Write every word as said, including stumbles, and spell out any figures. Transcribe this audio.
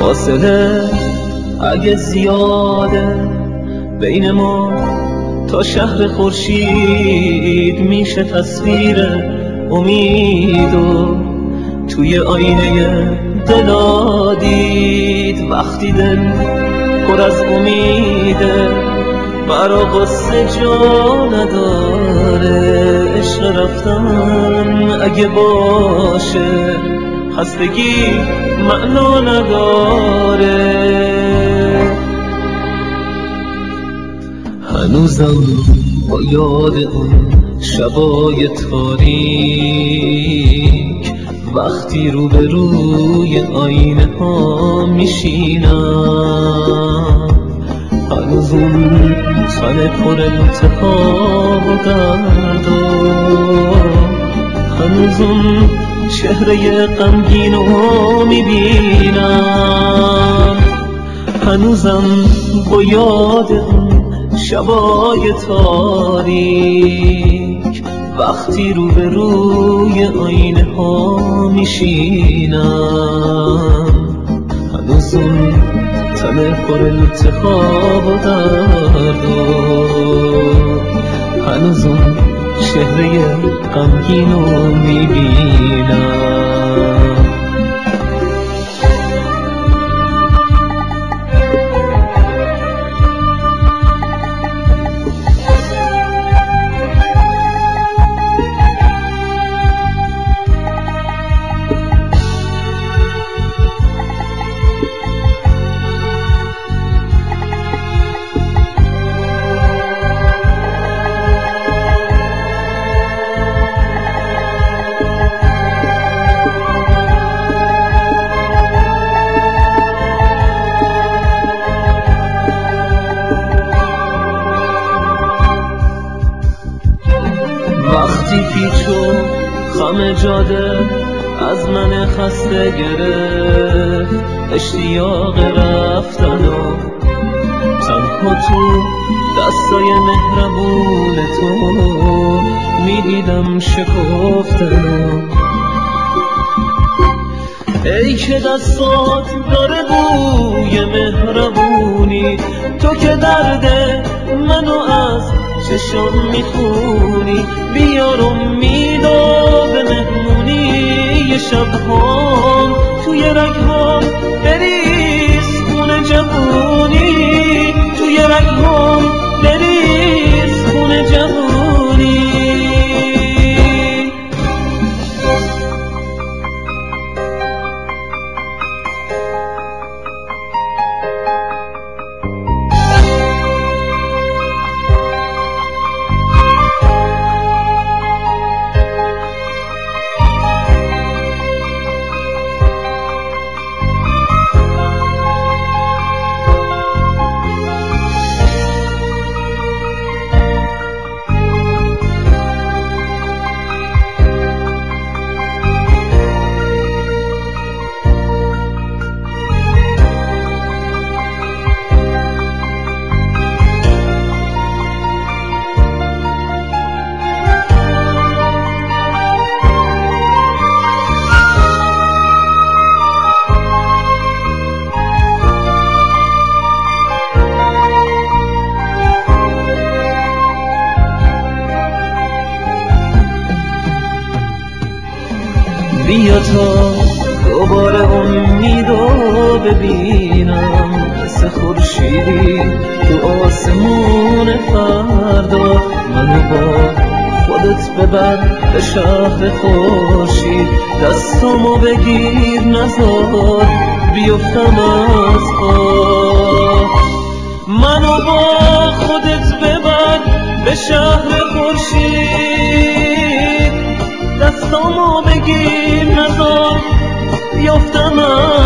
فاصله اگه زیاده بین ما تا شهر خورشید میشه تصویر امید و توی آینه دلا دید. وقتی دل پر از امیده برا قصه جا نداره، عشق رفتن اگه باشه خستگی معنا نداره. هنوزم با یاد اون شبای تاریک وقتی رو به روی آینه ها میشینم، هنوز اون تن پر التهاب و درد و هنوز اون چهره غمگین رو میبینم. هنوزم با یاد اون شبای تاریک وقتی رو به روی آینه ها میشینم، هنوز اون تن پر التهاب و درد و هنوز اون چهره غمگین رو میبینم. وقتی پیچ و خم جاده از من خسته گرفت، اشتیاق رفتن و تنها تو دستای مهربون تو میدیدم شکفتن. ای که دستات داره بوی مهربونی، تو که درد منو از چشم میخونی، بیار امیدو به مهمونی یه شب هم توی رگ‌هام بریز خون جوونی، توی رگ‌هام بریز خون جوونی. بیا تا دوباره امیدو ببینم، مثل خورشیدی تو آسمون فردا. منو با خودت ببر به شهر خورشید، دستامو بگیر نذار بیفتم از پا. منو با خودت ببر به شهر خورشید، دستامو بگیر نذار بیفتم از